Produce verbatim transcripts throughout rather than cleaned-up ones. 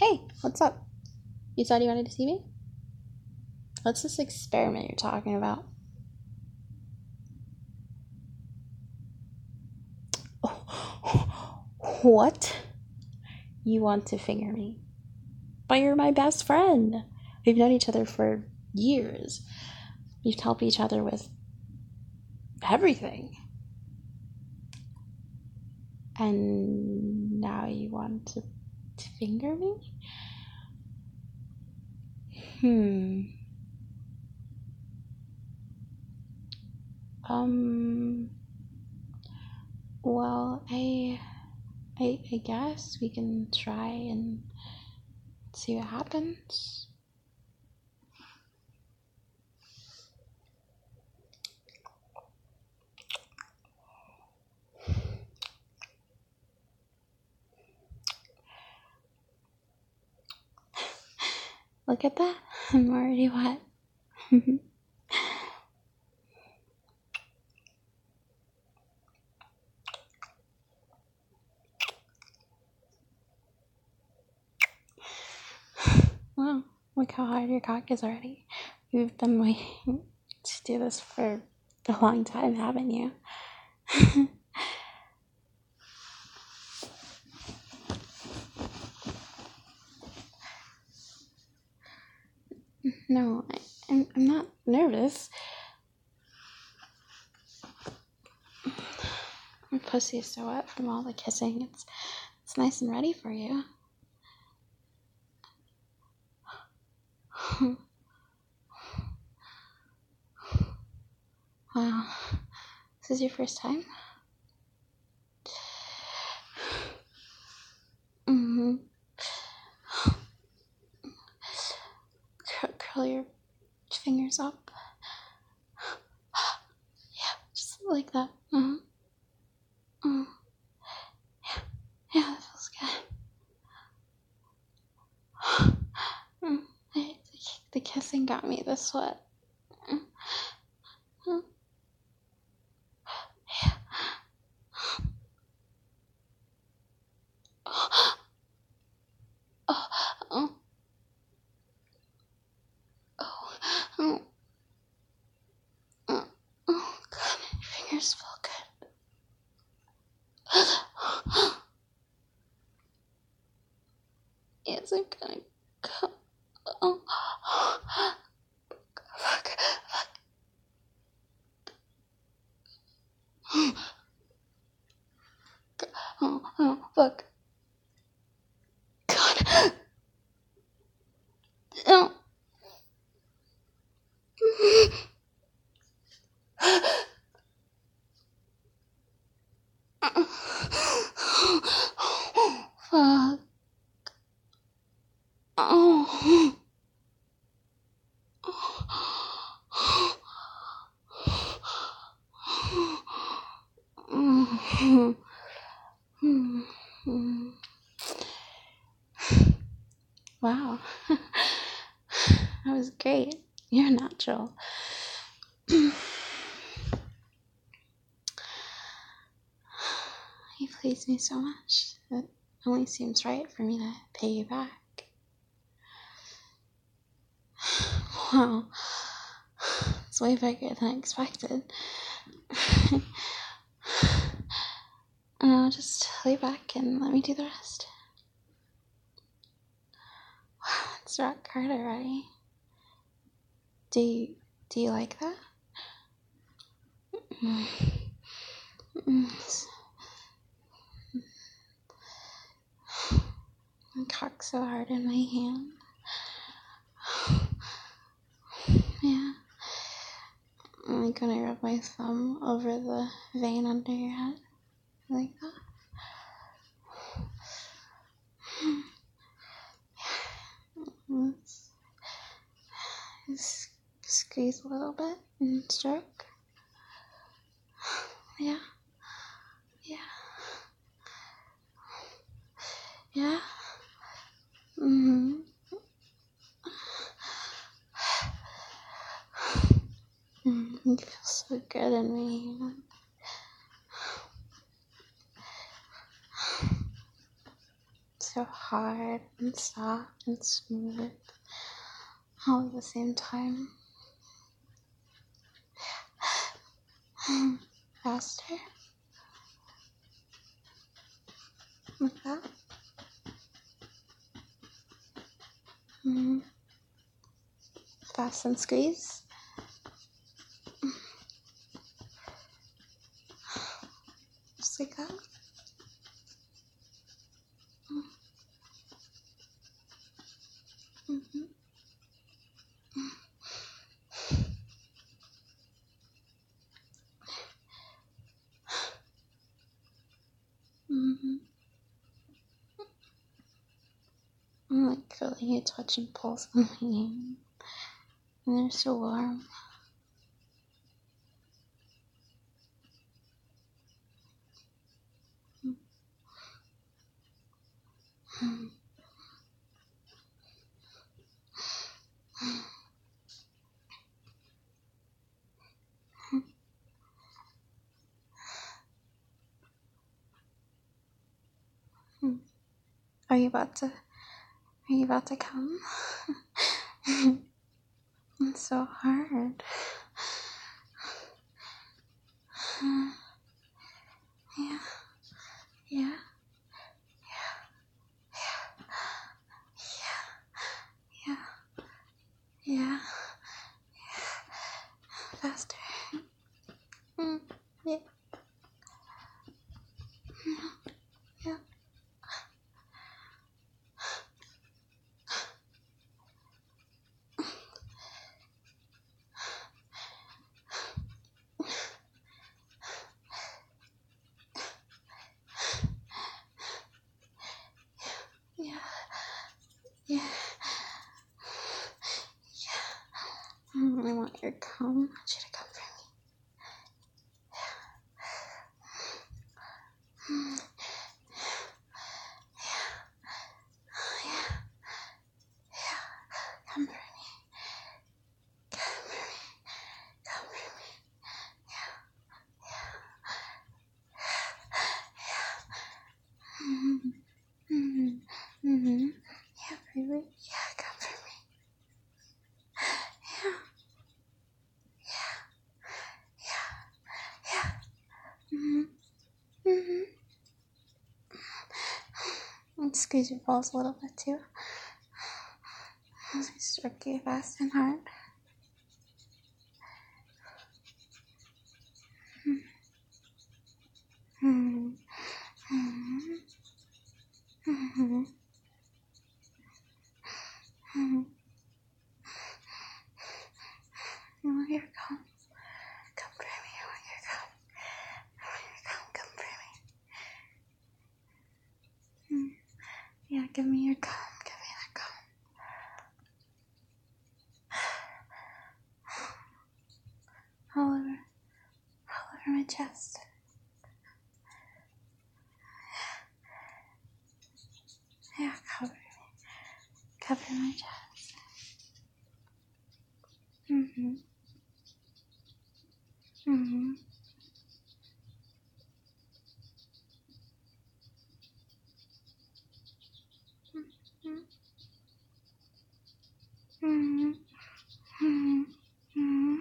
Hey, what's up? You said you wanted to see me? What's this experiment you're talking about? What? You want to finger me? But you're my best friend. We've known each other for years. We've helped each other with everything. And now you want to, to finger me? Hmm. Um. Well, I, I, I guess we can try and see what happens. Look at that. I'm already wet. Wow, look how hard your cock is already. You've been waiting to do this for a long time, haven't you? No, I, I'm, I'm not nervous. My pussy is so wet from all the kissing. It's, it's nice and ready for you. Wow, this is your first time? Mm-hmm. Cur- curl your fingers up. Yeah, just like that. Uh-huh. Uh, yeah, yeah, that feels good. Mm, I, the, the kissing got me this wet. Mm, mm, yeah. Oh, oh, oh, oh, oh, oh, oh, God, my fingers feel good. Is it gonna come? Oh, fuck, fuck. Oh, oh, fuck. God. Oh. Fuck. Oh. Wow. That was great. You're natural. You please me so much. It only seems right for me to pay you back. Wow. It's way bigger than I expected. Now just lay back and let me do the rest. Wow, it's rock hard already. Do you, do you like that? Mm. Mm. My cock's so hard in my hand. Yeah. I'm gonna rub my thumb over the vein under your head. Like that. Let's just squeeze a little bit and stroke. Yeah. Yeah. Yeah. Mm-hmm. Mm, you feel so good in me. so hard and soft and smooth all at the same time. Faster. Like that. Mm-hmm. Fast and squeeze. Just like that. Mm-hmm. Mm-hmm. I'm like feeling you touching pulse on my hand. And they're so warm. Mm-hmm. Are you about to, are you about to come? It's so hard. Yeah, yeah, yeah, yeah, faster. Mm, yeah, yeah. Yeah, yeah, yeah. Mm, I want your come. I want you to come for me. Mm, yeah, yeah. Come for me. Come for me. Come for me. Yeah, yeah. Mm-hmm. Mm-hmm. Mm-hmm. Yeah, baby. Yeah, come for me. Yeah, yeah, yeah. Mm-hmm. Mm-hmm. And squeeze your balls a little bit too. As I stroke you fast and hard. Mm-hmm. Mm-hmm. Mm-hmm. Mm-hmm. I want your come. Come for me. I want your come. I want your come. Come for me. Mm. Yeah, give me your come. Give me that come. All over, all over my chest. Yeah, cover me. Cover my chest. Mm-hmm. Mm-hmm. Mm-hmm. Mm-hmm. Mm-hmm. Mm-hmm.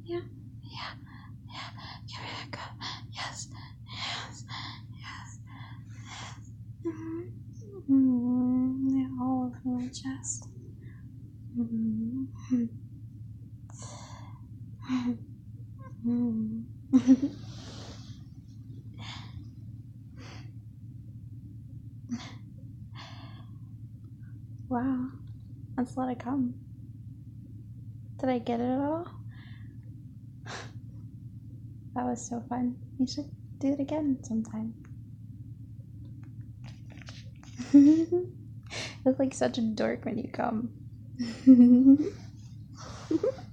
Yeah, yeah, yeah. Give me that cup. Yes, yes, yes. Mm-hmm. Mm-hmm. Yeah, all over my chest. Mm-hmm. Mm-hmm. Wow, that's a lot of cum. Did I get it at all? That was so fun. You should do it again sometime. You look like such a dork when you come.